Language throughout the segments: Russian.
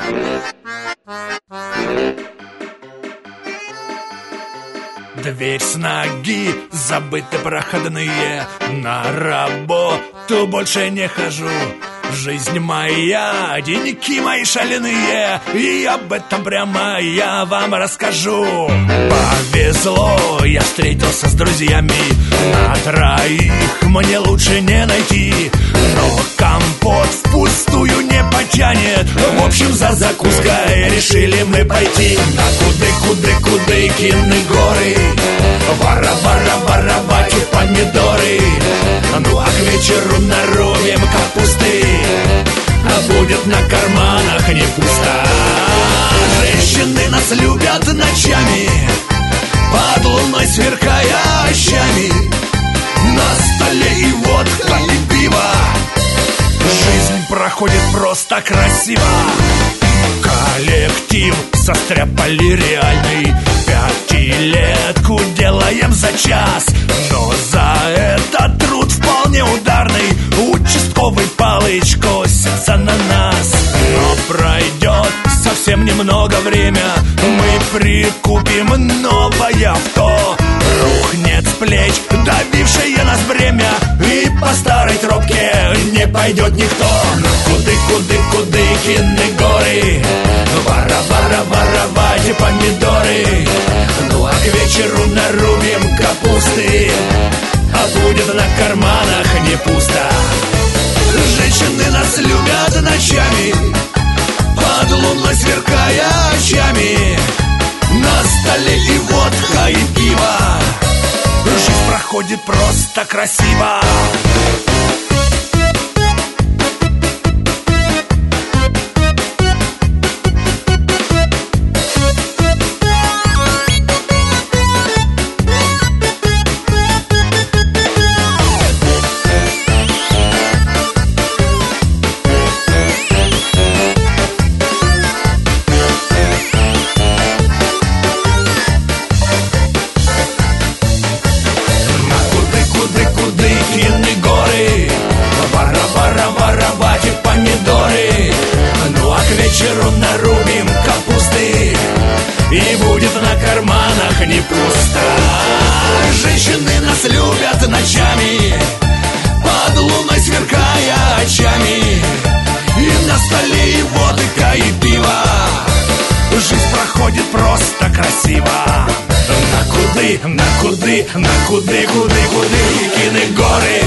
Дверь с ноги, забыты проходные. На работу больше не хожу. Жизнь моя, деньги мои шаленые, и об этом прямо я вам расскажу. Повезло, я встретился с друзьями. На троих мне лучше не найти. Но компот впустую не потянет. В общем, за закуской решили мы пойти на Кудыкины горы. Воровать помидоры. Ну а к вечеру нарубим капусты, а будет на карманах не пусто. Женщины нас любят ночами, под луной сверкая щами. На столе и водка, и пиво. Жизнь проходит просто красиво. Коллектив состряпали реальный. Пятилетку делаем за час, но за этот труд вполне ударный. Участковый палыч косится на нас. Но пройдет совсем немного время, мы прикупим новое авто. Рухнет с плеч давившее нас бремя, и по старой тропке не пойдет никто. Кудыкины горы. Воровать помидоры. Ну а к вечеру нарубим капусты, а будет на карманах не пусто. Женщины нас любят ночами, под луной сверкая очами. На столе и водка, и пиво. Жизнь проходит просто красиво. Воровать помидоры. Ну а к вечеру нарубим капусты, и будет на карманах не пусто. Женщины нас любят ночами, под луной сверкая очами. И на столе и водка, и пиво. Жизнь проходит просто красиво. На Кудыкины горы.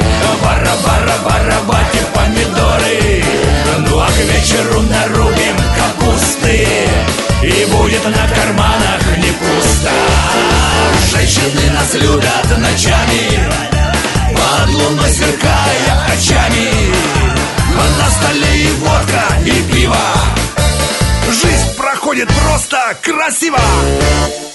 Воровать помидоры. Ну а к вечеру нарубим капусты, и будет на карманах не пусто. Женщины нас любят ночами, под луной сверкая очами. На столе и водка, и пиво. Жизнь проходит просто красиво.